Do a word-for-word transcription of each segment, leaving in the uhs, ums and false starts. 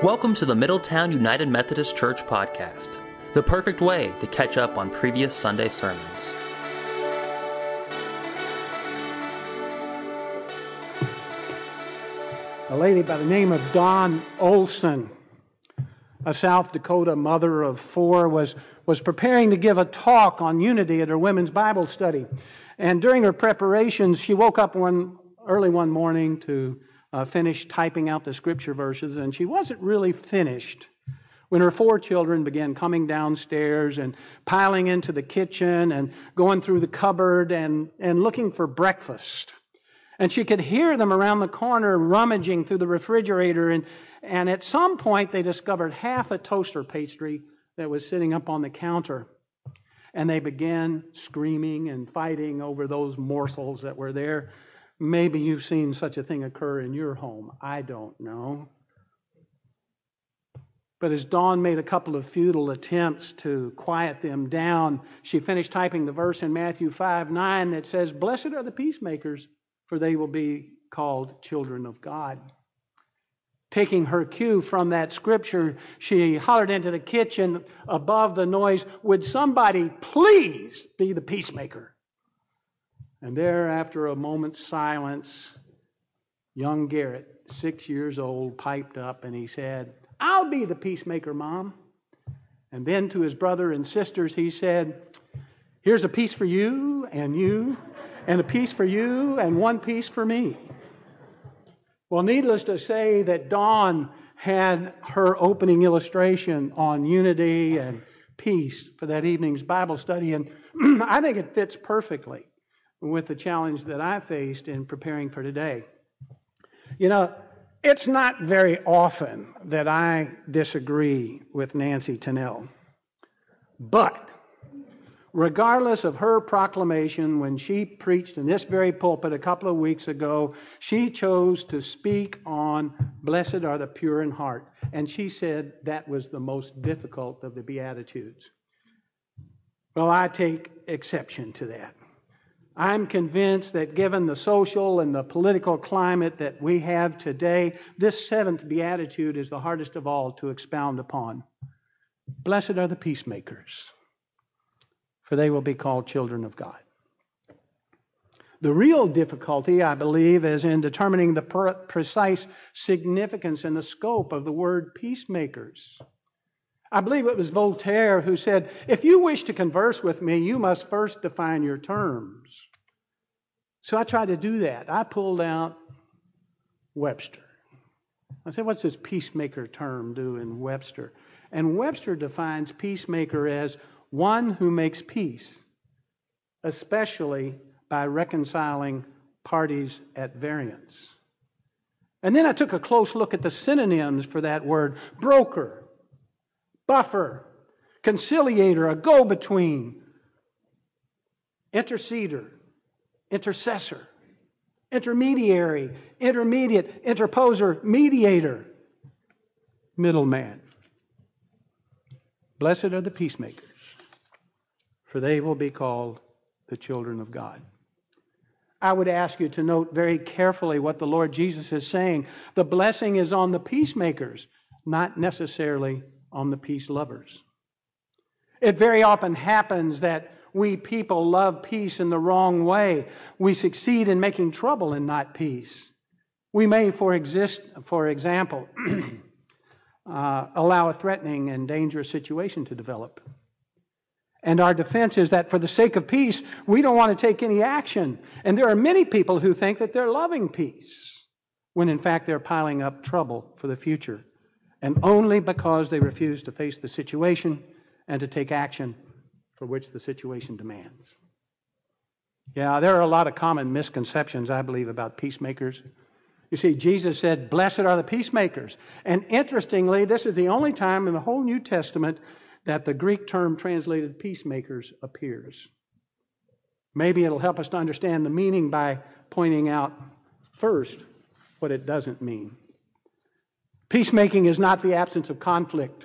Welcome to the Middletown United Methodist Church podcast, the perfect way to catch up on previous Sunday sermons. A lady by the name of Dawn Olson, a South Dakota mother of four, was, was preparing to give a talk on unity at her women's Bible study. And during her preparations, she woke up one early one morning to uh, finish typing out the scripture verses, and she wasn't really finished when her four children began coming downstairs and piling into the kitchen and going through the cupboard and, and looking for breakfast. And she could hear them around the corner rummaging through the refrigerator, and, and at some point they discovered half a toaster pastry that was sitting up on the counter. And they began screaming and fighting over those morsels that were there. Maybe you've seen such a thing occur in your home. I don't know. But as Dawn made a couple of futile attempts to quiet them down, she finished typing the verse in Matthew five nine that says, "Blessed are the peacemakers, for they will be called children of God." Taking her cue from that scripture, she hollered into the kitchen above the noise, "Would somebody please be the peacemaker?" And there, after a moment's silence, young Garrett, six years old, piped up and he said, "I'll be the peacemaker, Mom." And then to his brother and sisters, he said, "Here's a piece for you and you, and a piece for you, and one piece for me." Well, needless to say that Dawn had her opening illustration on unity and peace for that evening's Bible study, and I think it fits perfectly with the challenge that I faced in preparing for today. You know, it's not very often that I disagree with Nancy Tennell, but regardless of her proclamation when she preached in this very pulpit a couple of weeks ago, she chose to speak on "Blessed are the pure in heart." And she said that was the most difficult of the Beatitudes. Well, I take exception to that. I'm convinced that given the social and the political climate that we have today, this seventh Beatitude is the hardest of all to expound upon. Blessed are the peacemakers, for they will be called children of God. The real difficulty, I believe, is in determining the per- precise significance and the scope of the word peacemakers. I believe it was Voltaire who said, "If you wish to converse with me, you must first define your terms." So I tried to do that. I pulled out Webster. I said, what's this peacemaker term do in Webster? And Webster defines peacemaker as one who makes peace, especially by reconciling parties at variance. And then I took a close look at the synonyms for that word: broker, buffer, conciliator, a go-between, interceder, intercessor, intermediary, intermediate, interposer, mediator, middleman. Blessed are the peacemakers, for they will be called the children of God. I would ask you to note very carefully what the Lord Jesus is saying. The blessing is on the peacemakers, not necessarily on the peace lovers. It very often happens that we people love peace in the wrong way. We succeed in making trouble and not peace. We may, for, exist, for example, uh, allow a threatening and dangerous situation to develop. And our defense is that for the sake of peace, we don't want to take any action. And there are many people who think that they're loving peace, when in fact they're piling up trouble for the future. And only because they refuse to face the situation and to take action for which the situation demands. Yeah, there are a lot of common misconceptions, I believe, about peacemakers. You see, Jesus said, "Blessed are the peacemakers." And interestingly, this is the only time in the whole New Testament that the Greek term translated peacemakers appears. Maybe it'll help us to understand the meaning by pointing out first what it doesn't mean. Peacemaking is not the absence of conflict.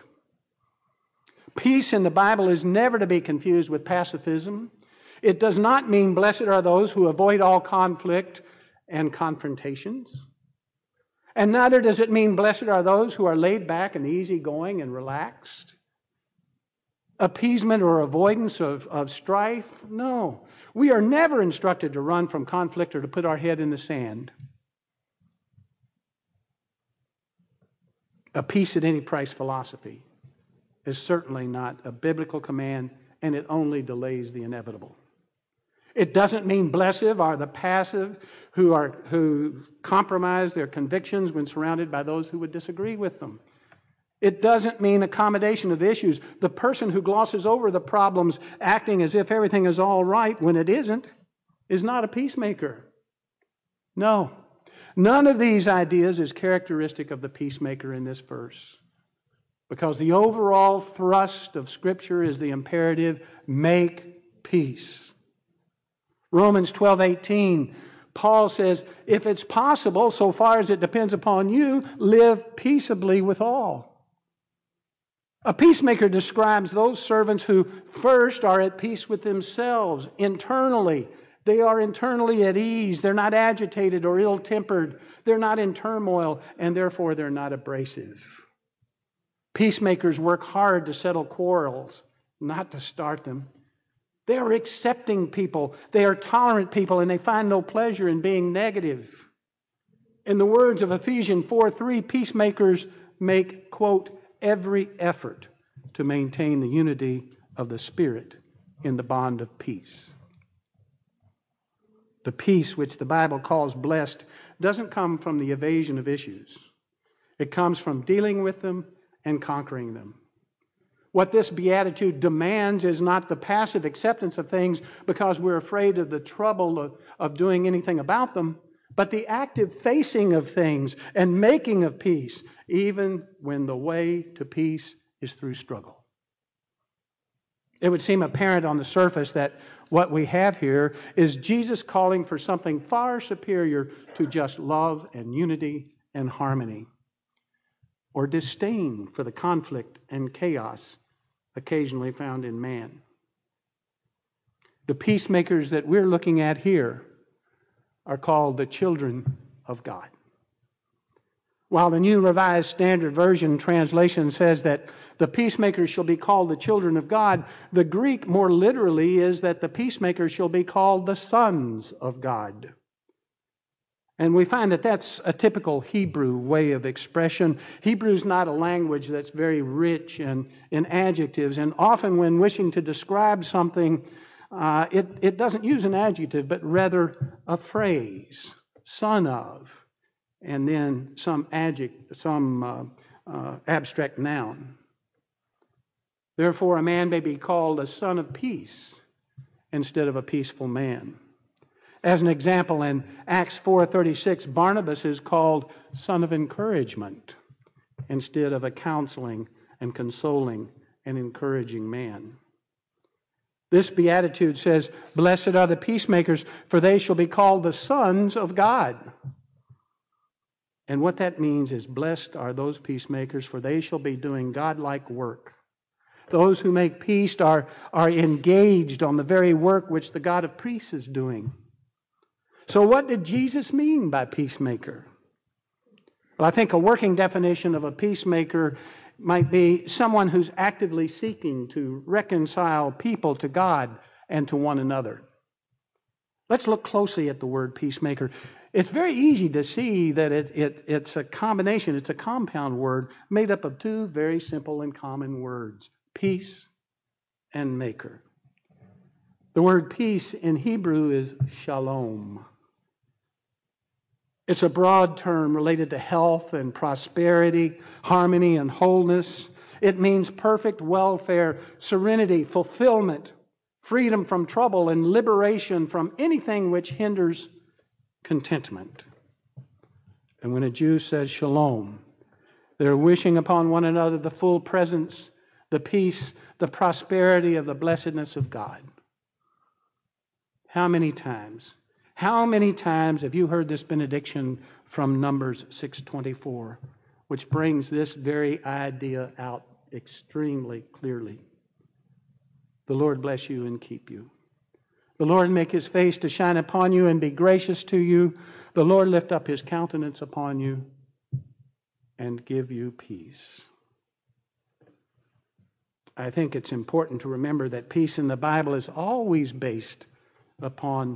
Peace in the Bible is never to be confused with pacifism. It does not mean blessed are those who avoid all conflict and confrontations. And neither does it mean blessed are those who are laid back and easygoing and relaxed. Appeasement or avoidance of, of strife? No. We are never instructed to run from conflict or to put our head in the sand. A peace at any price philosophy is certainly not a biblical command, and it only delays the inevitable. It doesn't mean blessed are the passive who are who compromise their convictions when surrounded by those who would disagree with them. It doesn't mean accommodation of issues. The person who glosses over the problems, acting as if everything is all right when it isn't, is not a peacemaker. No. None of these ideas is characteristic of the peacemaker in this verse. Because the overall thrust of Scripture is the imperative, make peace. Romans twelve eighteen, Paul says, if it's possible, so far as it depends upon you, live peaceably with all. A peacemaker describes those servants who first are at peace with themselves internally. They are internally at ease. They're not agitated or ill-tempered. They're not in turmoil, and therefore they're not abrasive. Peacemakers work hard to settle quarrels, not to start them. They are accepting people. They are tolerant people, and they find no pleasure in being negative. In the words of Ephesians four three, peacemakers make, quote, every effort to maintain the unity of the Spirit in the bond of peace. The peace which the Bible calls blessed doesn't come from the evasion of issues. It comes from dealing with them and conquering them. What this beatitude demands is not the passive acceptance of things because we're afraid of the trouble of, of doing anything about them, but the active facing of things and making of peace, even when the way to peace is through struggle. It would seem apparent on the surface that what we have here is Jesus calling for something far superior to just love and unity and harmony, or disdain for the conflict and chaos occasionally found in man. The peacemakers that we're looking at here are called the children of God. While the New Revised Standard Version translation says that the peacemakers shall be called the children of God, the Greek more literally is that the peacemakers shall be called the sons of God. And we find that that's a typical Hebrew way of expression. Hebrew is not a language that's very rich in, in adjectives, and often when wishing to describe something, uh, it, it doesn't use an adjective, but rather a phrase, son of, and then some adjective, some uh, uh, abstract noun. Therefore, a man may be called a son of peace instead of a peaceful man. As an example, in Acts four thirty-six, Barnabas is called son of encouragement instead of a counseling and consoling and encouraging man. This beatitude says, blessed are the peacemakers, for they shall be called the sons of God. And what that means is, blessed are those peacemakers, for they shall be doing God-like work. Those who make peace are, are engaged on the very work which the God of peace is doing. So what did Jesus mean by peacemaker? Well, I think a working definition of a peacemaker might be someone who's actively seeking to reconcile people to God and to one another. Let's look closely at the word peacemaker. It's very easy to see that it, it, it's a combination, it's a compound word made up of two very simple and common words, peace and maker. The word peace in Hebrew is shalom. It's a broad term related to health and prosperity, harmony and wholeness. It means perfect welfare, serenity, fulfillment, freedom from trouble, and liberation from anything which hinders contentment. And when a Jew says shalom, they're wishing upon one another the full presence, the peace, the prosperity of the blessedness of God. How many times, how many times have you heard this benediction from Numbers six twenty-four, which brings this very idea out extremely clearly? The Lord bless you and keep you. The Lord make His face to shine upon you and be gracious to you. The Lord lift up His countenance upon you and give you peace. I think it's important to remember that peace in the Bible is always based upon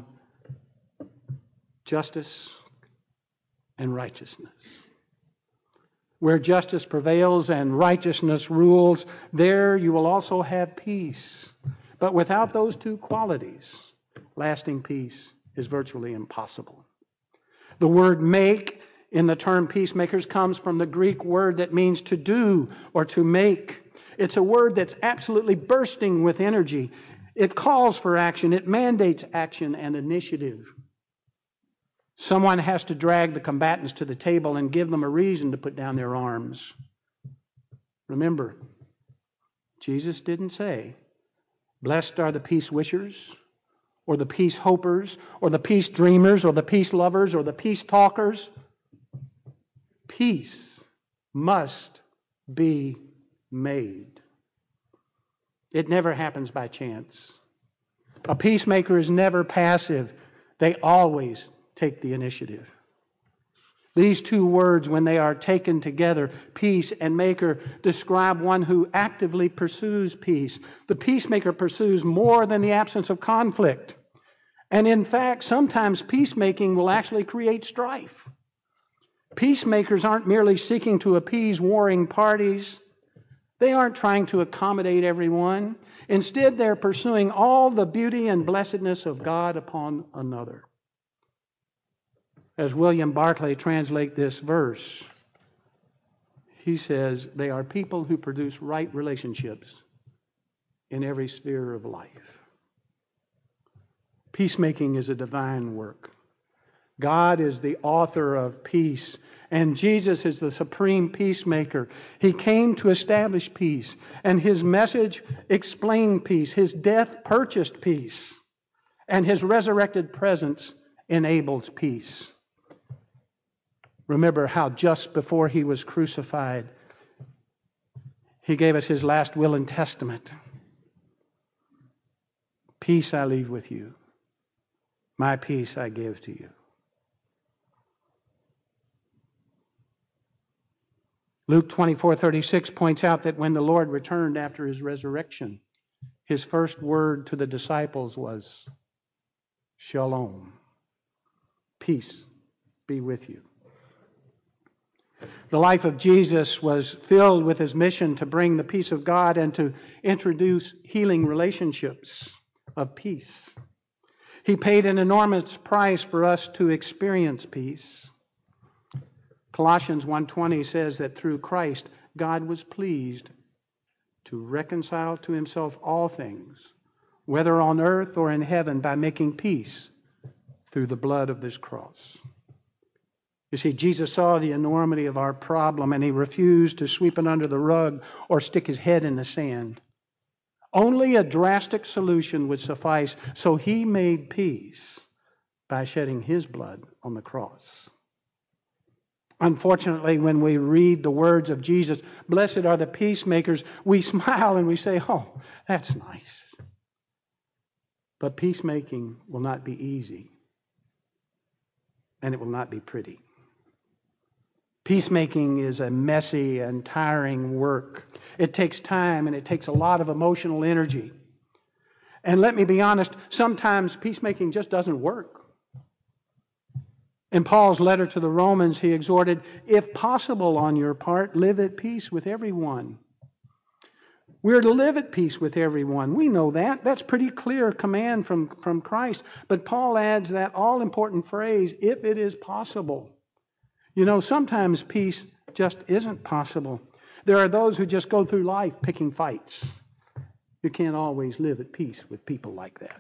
justice and righteousness. Where justice prevails and righteousness rules, there you will also have peace. But without those two qualities, lasting peace is virtually impossible. The word make in the term peacemakers comes from the Greek word that means to do or to make. It's a word that's absolutely bursting with energy. It calls for action. It mandates action and initiative. Someone has to drag the combatants to the table and give them a reason to put down their arms. Remember, Jesus didn't say, blessed are the peace wishers, or the peace hopers, or the peace dreamers, or the peace lovers, or the peace talkers. Peace must be made. It never happens by chance. A peacemaker is never passive. They always take the initiative. These two words, when they are taken together, peace and maker, describe one who actively pursues peace. The peacemaker pursues more than the absence of conflict. And in fact, sometimes peacemaking will actually create strife. Peacemakers aren't merely seeking to appease warring parties. They aren't trying to accommodate everyone. Instead, they're pursuing all the beauty and blessedness of God upon another. As William Barclay translates this verse, he says, they are people who produce right relationships in every sphere of life. Peacemaking is a divine work. God is the author of peace, and Jesus is the supreme peacemaker. He came to establish peace, and His message explained peace. His death purchased peace, and His resurrected presence enables peace. Remember how just before He was crucified, He gave us His last will and testament. Peace I leave with you. My peace I give to you. Luke twenty-four thirty-six points out that when the Lord returned after His resurrection, His first word to the disciples was, Shalom. Peace be with you. The life of Jesus was filled with His mission to bring the peace of God and to introduce healing relationships of peace. He paid an enormous price for us to experience peace. Colossians one twenty says that through Christ, God was pleased to reconcile to Himself all things, whether on earth or in heaven, by making peace through the blood of this cross. You see, Jesus saw the enormity of our problem, and He refused to sweep it under the rug or stick His head in the sand. Only a drastic solution would suffice, so He made peace by shedding His blood on the cross. Unfortunately, when we read the words of Jesus, blessed are the peacemakers, we smile and we say, oh, that's nice. But peacemaking will not be easy, and it will not be pretty. Peacemaking is a messy and tiring work. It takes time and it takes a lot of emotional energy. And let me be honest, sometimes peacemaking just doesn't work. In Paul's letter to the Romans, he exhorted, if possible on your part, live at peace with everyone. We're to live at peace with everyone. We know that. That's pretty clear command from, from Christ. But Paul adds that all-important phrase, if it is possible. You know, sometimes peace just isn't possible. There are those who just go through life picking fights. You can't always live at peace with people like that.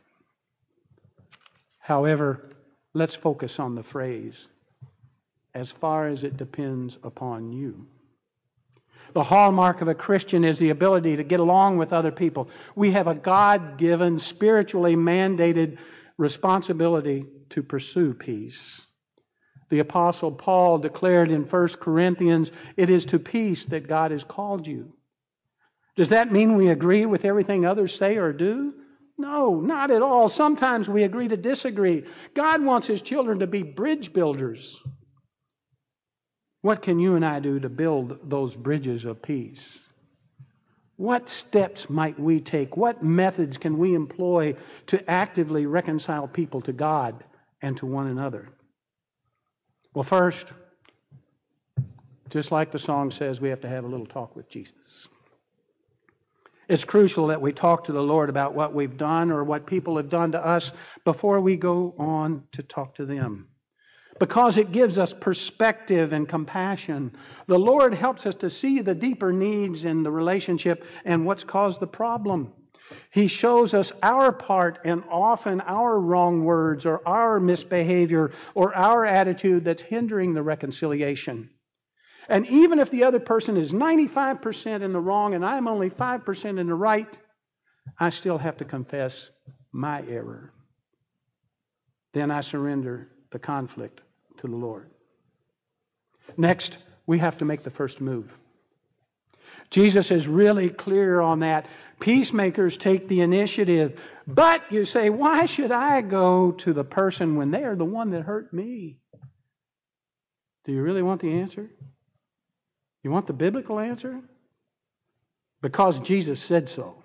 However, let's focus on the phrase, as far as it depends upon you. The hallmark of a Christian is the ability to get along with other people. We have a God-given, spiritually mandated responsibility to pursue peace. The Apostle Paul declared in First Corinthians, it is to peace that God has called you. Does that mean we agree with everything others say or do? No, not at all. Sometimes we agree to disagree. God wants His children to be bridge builders. What can you and I do to build those bridges of peace? What steps might we take? What methods can we employ to actively reconcile people to God and to one another? Well, first, just like the song says, we have to have a little talk with Jesus. It's crucial that we talk to the Lord about what we've done or what people have done to us before we go on to talk to them, because it gives us perspective and compassion. The Lord helps us to see the deeper needs in the relationship and what's caused the problem. He shows us our part and often our wrong words or our misbehavior or our attitude that's hindering the reconciliation. And even if the other person is ninety-five percent in the wrong and I'm only five percent in the right, I still have to confess my error. Then I surrender the conflict to the Lord. Next, we have to make the first move. Jesus is really clear on that. Peacemakers take the initiative. But you say, why should I go to the person when they are the one that hurt me? Do you really want the answer? You want the biblical answer? Because Jesus said so.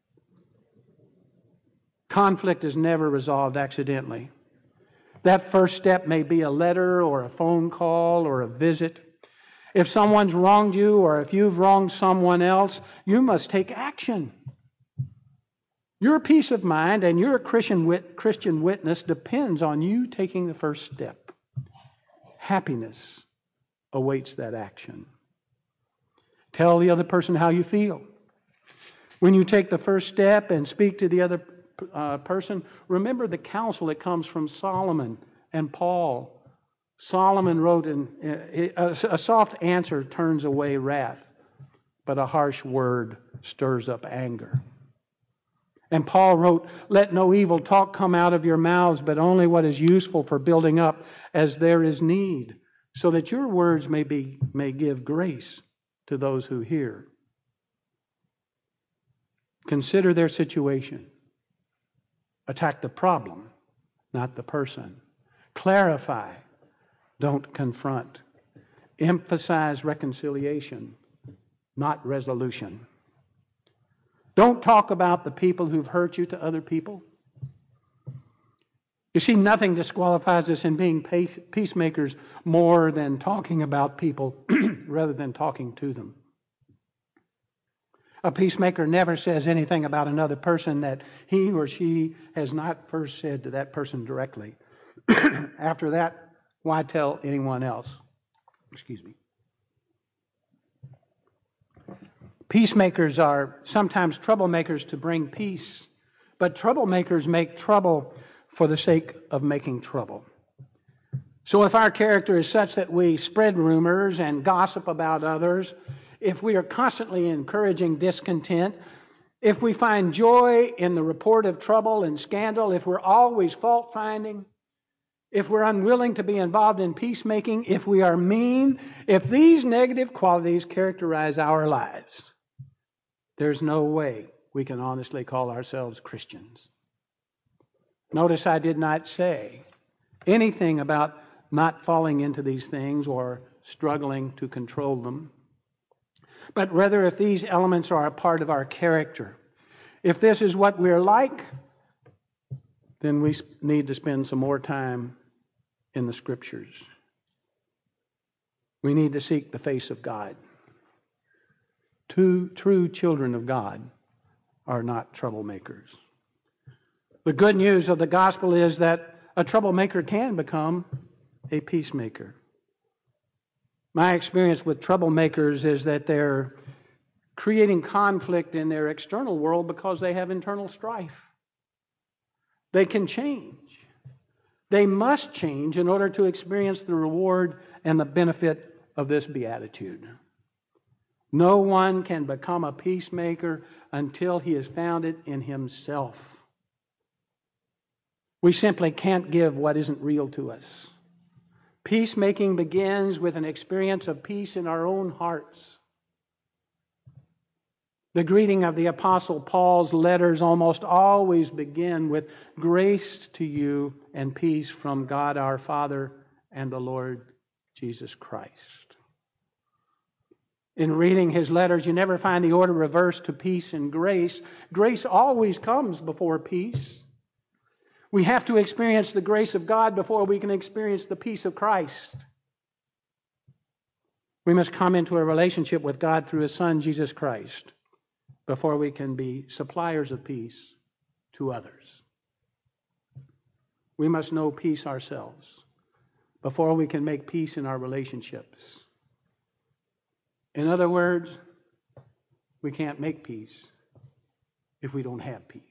Conflict is never resolved accidentally. That first step may be a letter or a phone call or a visit. If someone's wronged you or if you've wronged someone else, you must take action. Your peace of mind and your Christian wit- Christian witness depends on you taking the first step. Happiness awaits that action. Tell the other person how you feel. When you take the first step and speak to the other uh, person, remember the counsel that comes from Solomon and Paul. Solomon wrote, in, uh, a soft answer turns away wrath, but a harsh word stirs up anger. And Paul wrote, let no evil talk come out of your mouths, but only what is useful for building up as there is need, so that your words may be may give grace to those who hear. Consider their situation. Attack the problem, not the person. Clarify, don't confront. Emphasize reconciliation, not resolution. Don't talk about the people who've hurt you to other people. You see, nothing disqualifies us in being peace, peacemakers more than talking about people rather than talking to them. A peacemaker never says anything about another person that he or she has not first said to that person directly. After that, why tell anyone else? Excuse me. Peacemakers are sometimes troublemakers to bring peace, but troublemakers make trouble for the sake of making trouble. So if our character is such that we spread rumors and gossip about others, if we are constantly encouraging discontent, if we find joy in the report of trouble and scandal, if we're always fault-finding, if we're unwilling to be involved in peacemaking, if we are mean, if these negative qualities characterize our lives, there's no way we can honestly call ourselves Christians. Notice I did not say anything about not falling into these things or struggling to control them, but rather if these elements are a part of our character, if this is what we're like, then we need to spend some more time in the Scriptures. We need to seek the face of God. Two true children of God are not troublemakers. The good news of the gospel is that a troublemaker can become a peacemaker. My experience with troublemakers is that they're creating conflict in their external world because they have internal strife. They can change. They must change in order to experience the reward and the benefit of this beatitude. No one can become a peacemaker until he has found it in himself. We simply can't give what isn't real to us. Peacemaking begins with an experience of peace in our own hearts. The greeting of the Apostle Paul's letters almost always begin with grace to you and peace from God our Father and the Lord Jesus Christ. In reading his letters, you never find the order reversed to peace and grace. Grace always comes before peace. We have to experience the grace of God before we can experience the peace of Christ. We must come into a relationship with God through His Son, Jesus Christ, before we can be suppliers of peace to others. We must know peace ourselves before we can make peace in our relationships. In other words, we can't make peace if we don't have peace.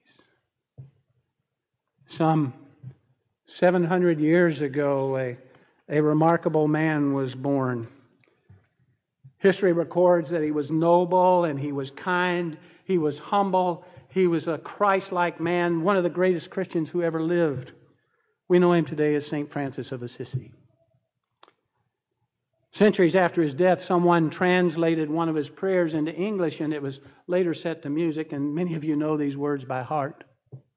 Some seven hundred years ago, a, a remarkable man was born. History records that he was noble and he was kind, he was humble, he was a Christ-like man, one of the greatest Christians who ever lived. We know him today as Saint Francis of Assisi. Centuries after his death, someone translated one of his prayers into English, and it was later set to music, and many of you know these words by heart.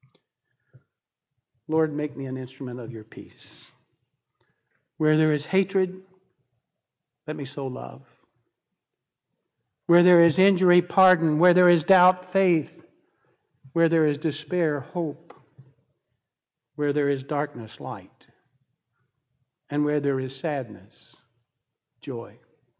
Lord, make me an instrument of your peace. Where there is hatred, let me sow love. Where there is injury, pardon. Where there is doubt, faith. Where there is despair, hope. Where there is darkness, light. And where there is sadness, joy.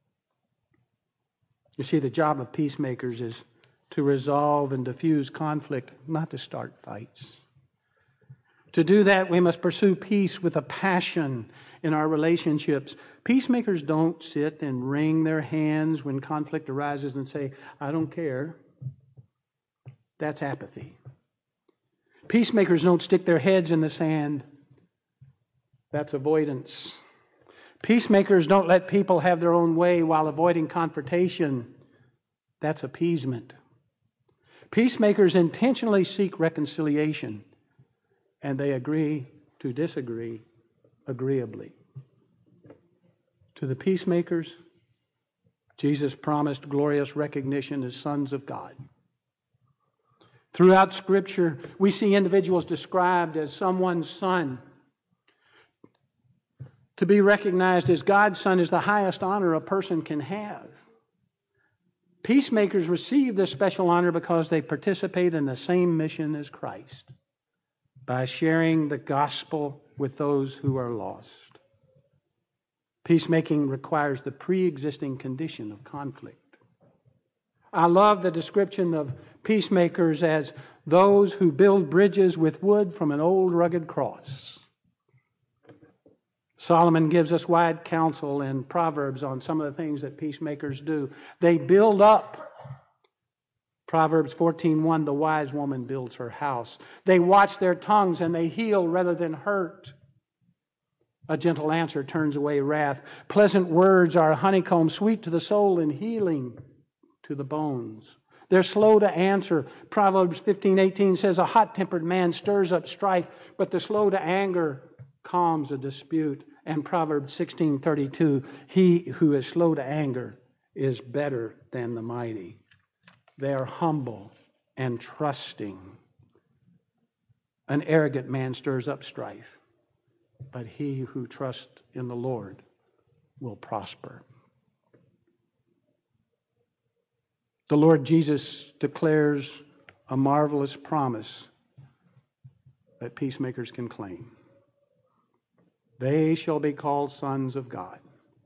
You see, the job of peacemakers is to resolve and diffuse conflict, not to start fights. To do that, we must pursue peace with a passion in our relationships. Peacemakers don't sit and wring their hands when conflict arises and say, I don't care. That's apathy. Peacemakers don't stick their heads in the sand. That's avoidance. Peacemakers don't let people have their own way while avoiding confrontation. That's appeasement. Peacemakers intentionally seek reconciliation, and they agree to disagree agreeably. To the peacemakers, Jesus promised glorious recognition as sons of God. Throughout Scripture, we see individuals described as someone's son. To be recognized as God's son is the highest honor a person can have. Peacemakers receive this special honor because they participate in the same mission as Christ, by sharing the gospel with those who are lost. Peacemaking requires the pre-existing condition of conflict. I love the description of peacemakers as those who build bridges with wood from an old rugged cross. Solomon gives us wide counsel in Proverbs on some of the things that peacemakers do. They build up. Proverbs fourteen one, the wise woman builds her house. They watch their tongues and they heal rather than hurt. A gentle answer turns away wrath. Pleasant words are a honeycomb, sweet to the soul and healing to the bones. They're slow to answer. Proverbs fifteen eighteen says, a hot-tempered man stirs up strife, but the slow to anger calms a dispute. And Proverbs sixteen thirty-two, he who is slow to anger is better than the mighty. They are humble and trusting. An arrogant man stirs up strife, but he who trusts in the Lord will prosper. The Lord Jesus declares a marvelous promise that peacemakers can claim. They shall be called sons of God.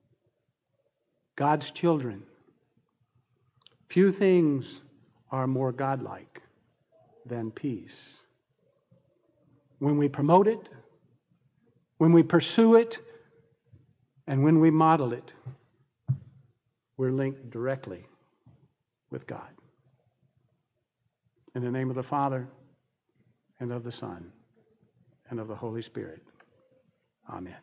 God's children. Few things are more godlike than peace. When we promote it, when we pursue it, and when we model it, we're linked directly with God. In the name of the Father, and of the Son, and of the Holy Spirit. Amen.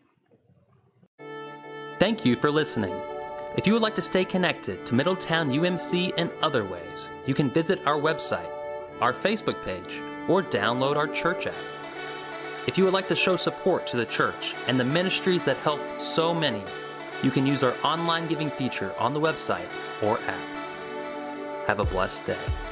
Thank you for listening. If you would like to stay connected to Middletown U M C in other ways, you can visit our website, our Facebook page, or download our church app. If you would like to show support to the church and the ministries that help so many, you can use our online giving feature on the website or app. Have a blessed day.